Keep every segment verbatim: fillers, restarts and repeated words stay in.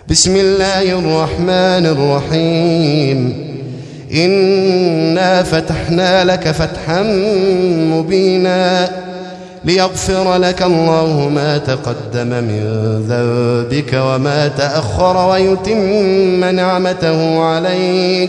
بسم الله الرحمن الرحيم. إنا فتحنا لك فتحا مبينا ليغفر لك الله ما تقدم من ذنبك وما تأخر ويتم نعمته عليك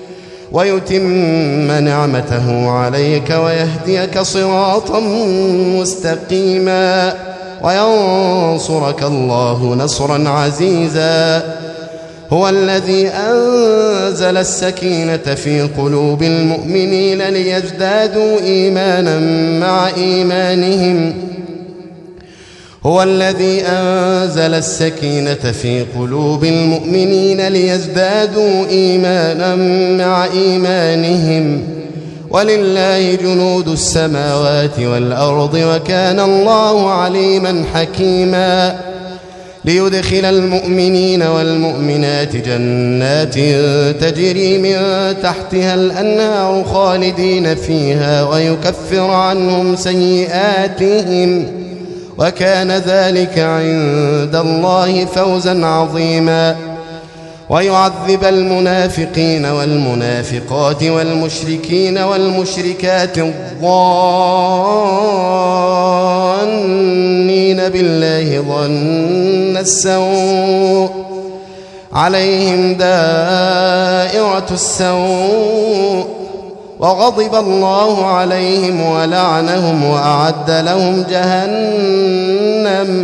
ويتم نعمته عليك ويهديك صراطا مستقيما وينصرك الله نصرا عزيزا. هو الذي أنزل السكينة في قلوب المؤمنين ليزدادوا إيمانا مع إيمانهم هو الذي أنزل السكينة في قلوب المؤمنين ليزدادوا إيمانا مع إيمانهم ولله جنود السماوات والأرض وكان الله عليما حكيما. ليدخل المؤمنين والمؤمنات جنات تجري من تحتها الأنهار خالدين فيها ويكفر عنهم سيئاتهم وكان ذلك عند الله فوزا عظيما. ويعذب المنافقين والمنافقات والمشركين والمشركات الظانين بالله ظن السوء عليهم دائرة السوء وغضب الله عليهم ولعنهم وأعد لهم جهنم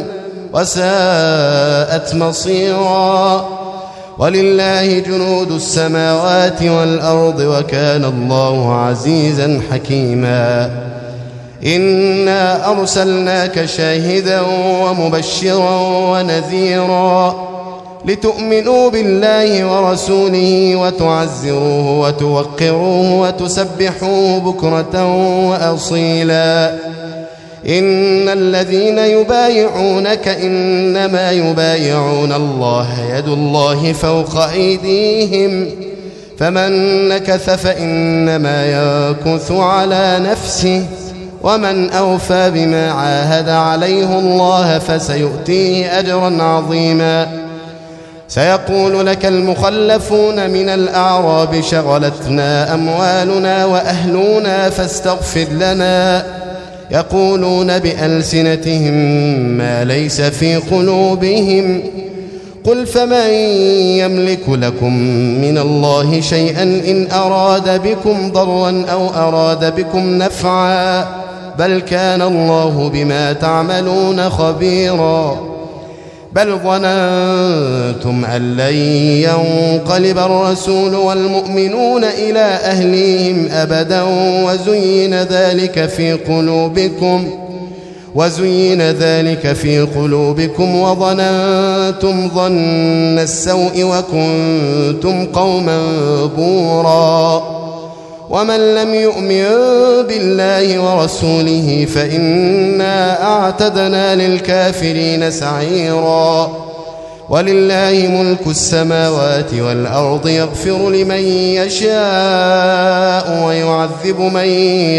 وساءت مصيرا. ولله جنود السماوات والأرض وكان الله عزيزا حكيما. إنا أرسلناك شاهدا ومبشرا ونذيرا لتؤمنوا بالله ورسوله وتعزروه وتوقروه وتسبحوه بكرة وأصيلا. إن الذين يبايعونك إنما يبايعون الله يد الله فوق أيديهم فمن نكث فإنما ينكث على نفسه ومن أوفى بما عاهد عليه الله فسيؤتيه أجرا عظيما. سيقول لك المخلفون من الأعراب شغلتنا أموالنا وأهلنا فاستغفر لنا يقولون بألسنتهم ما ليس في قلوبهم قل فمن يملك لكم من الله شيئا إن أراد بكم ضرا أو أراد بكم نفعا بل كان الله بما تعملون خبيرا. بل ظننتم أن لن ينقلب الرسول والمؤمنون إلى أهليهم أبدا وزين ذلك في قلوبكم وزين ذلك في قلوبكم وظننتم ظن السوء وكنتم قوما بورا. ومن لم يؤمن بالله ورسوله فإنا أعتدنا للكافرين سعيرا. ولله ملك السماوات والأرض يغفر لمن يشاء ويعذب من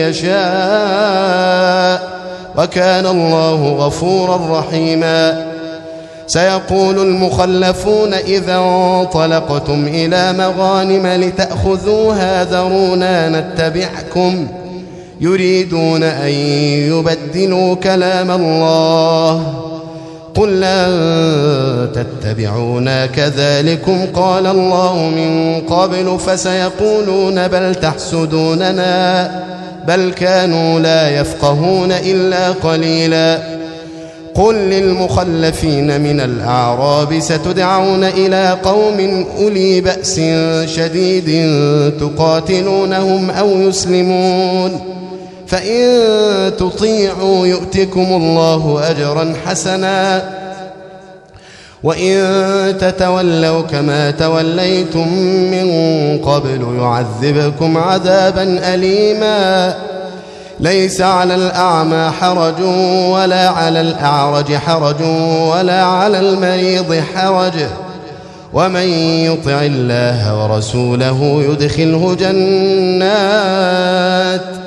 يشاء وكان الله غفورا رحيما. سيقول المخلفون إذا انطلقتم إلى مغانم لتأخذوها ذرونا نتبعكم يريدون أن يبدلوا كلام الله قل لن تتبعونا كذلكم قال الله من قبل فسيقولون بل تحسدوننا بل كانوا لا يفقهون إلا قليلا. قل للمخلفين من الأعراب ستدعون إلى قوم أولي بأس شديد تقاتلونهم أو يسلمون فإن تطيعوا يؤتكم الله أجرا حسنا وإن تتولوا كما توليتم من قبل يعذبكم عذابا أليما. ليس على الأعمى حرج ولا على الأعرج حرج ولا على المريض حرج ومن يطع الله ورسوله يدخله جنات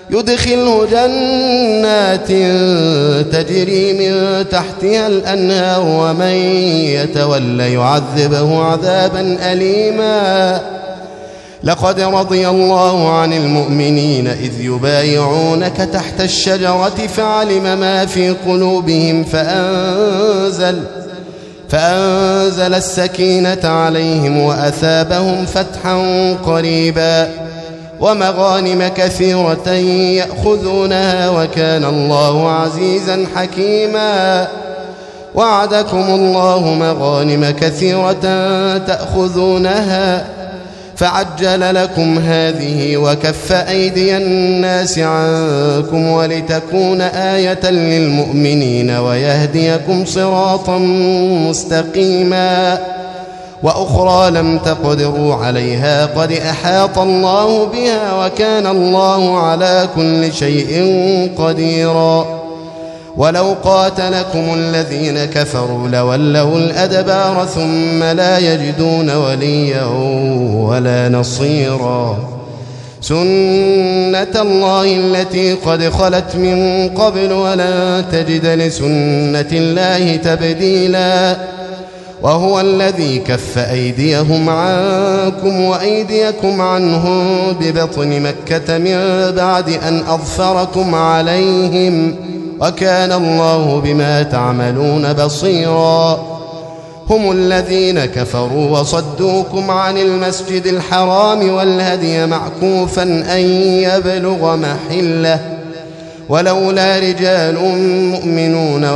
يدخله جنات تجري من تحتها الأنهار ومن يتولى يعذبه عذابا أليما. لقد رضي الله عن المؤمنين إذ يبايعونك تحت الشجرة فعلم ما في قلوبهم فأنزل فأنزل السكينة عليهم وأثابهم فتحا قريبا ومغانم كثيرة يأخذونها وكان الله عزيزا حكيما. وعدكم الله مغانم كثيرة تأخذونها فعجل لكم هذه وكف أيدي الناس عنكم ولتكون آية للمؤمنين ويهديكم صراطا مستقيما. وأخرى لم تقدروا عليها قد أحاط الله بها وكان الله على كل شيء قديرا. ولو قاتلكم الذين كفروا لولوا الأدبار ثم لا يجدون وليا ولا نصيرا. سنة الله التي قد خلت من قبل ولن تجد لسنة الله تبديلا. وهو الذي كف أيديهم عنكم وأيديكم عنهم ببطن مكة من بعد أن أظفركم عليهم وكان الله بما تعملون بصيرا. هم الذين كفروا وصدوكم عن المسجد الحرام والهدي معكوفا أن يبلغ محله ولولا رجال مؤمنون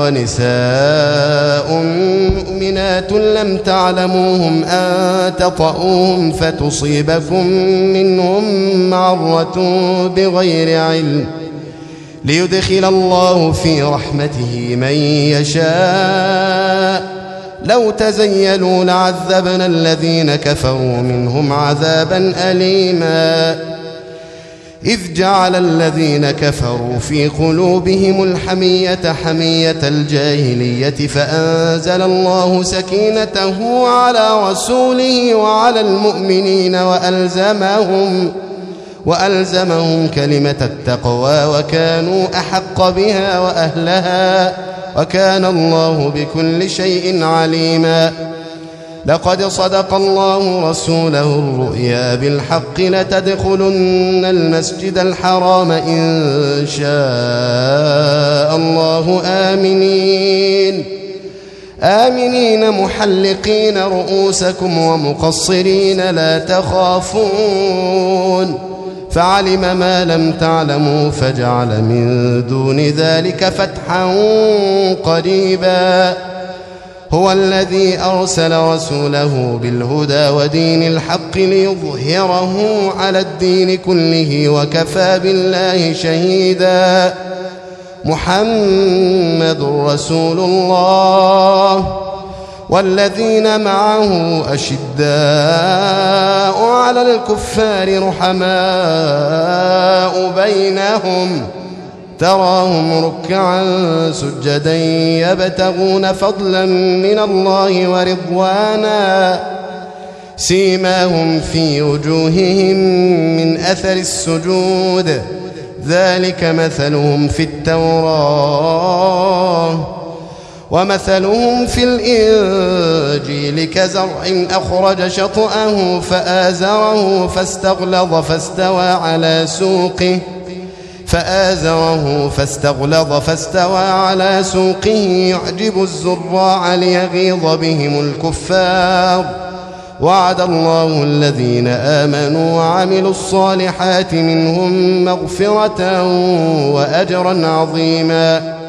ونساء مؤمنات لم تعلموهم أن تطؤوهم فتصيبكم منهم معرة بغير علم ليدخل الله في رحمته من يشاء. لو تزيلوا لعذبنا الذين كفروا منهم عذابا أليما. إذ جعل الذين كفروا في قلوبهم الحمية حمية الجاهلية فأنزل الله سكينته على رسوله وعلى المؤمنين وألزمهم وألزمهم كلمة التقوى وكانوا أحق بها وأهلها وكان الله بكل شيء عليما. لقد صدق الله رسوله الرؤيا بالحق لتدخلن المسجد الحرام إن شاء الله آمنين آمنين محلقين رؤوسكم ومقصرين لا تخافون فعلم ما لم تعلموا فجعل من دون ذلك فتحا قريبا. هو الذي أرسل رسوله بالهدى ودين الحق ليظهره على الدين كله وكفى بالله شهيدا. محمد رسول الله والذين معه أشداء على الكفار رحماء بينهم تراهم ركعا سجدا يبتغون فضلا من الله ورضوانا سيماهم في وجوههم من أثر السجود ذلك مثلهم في التوراة ومثلهم في الإنجيل كزرع أخرج شطأه فآزره فاستغلظ فاستوى على سوقه فآزره فاستغلظ فاستوى على سوقه يعجب الزراع ليغيظ بهم الكفار. وعد الله الذين آمنوا وعملوا الصالحات منهم مغفرة وأجرا عظيما.